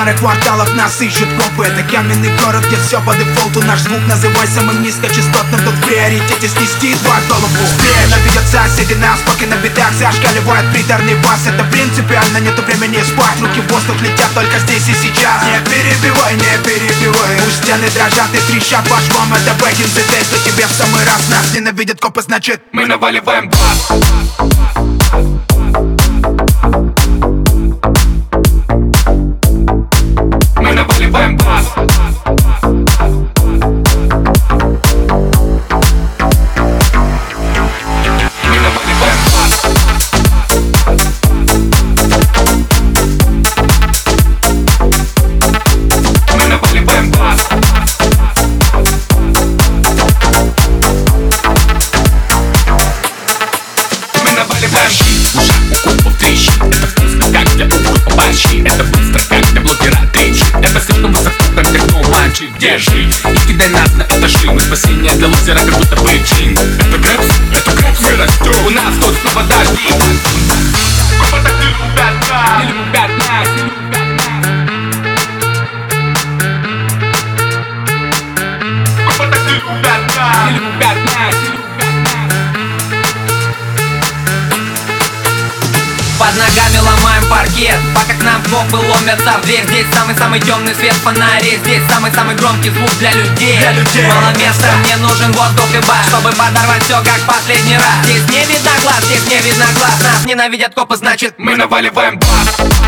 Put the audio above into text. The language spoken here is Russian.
пары кварталов нас ищут копы. Это каменный город, где все по дефолту. Наш звук называй самым низкочастотным. Тут в приоритете снести твою голову. Ненавидят соседи нас, поки на бедах зашкаливает приторный бас. Это принципиально, нету времени спать. Руки в воздух летят только здесь и сейчас. Не перебивай, не перебивай. Пусть стены дрожат и трещат по швам. Это back in the day, что тебе в самый раз. Нас ненавидят копы, значит мы наваливаем бас. Мы наваливаем бас. Мы наваливаем бас. Мы наваливаем бас. Мы наваливаем щит. Ушах у копов трещит. Это вкусно, как для уха борщи. Это быстро, как для блогера трещит. Это слишком высоко, как для кто мальчик. Держи и кидай нас на этажи. Мы спасение для лузера, как будто бы джин. Это грэпс, мы растем. У нас тут снова дожди. Копы так не любят нас. Не любят нас, не любят нас. Копы так не любят нас. Не любят нас, не любят нас. Под ногами ломаем паркет, пока к нам копы ломятся в дверь. Здесь самый-самый темный свет фонарей. Здесь самый-самый громкий звук для людей. Мало места, мне нужен воздух и бас, чтобы подорвать все как последний раз. Здесь не видно глаз, здесь не видно глаз. Нас ненавидят копы, значит мы наваливаем бас.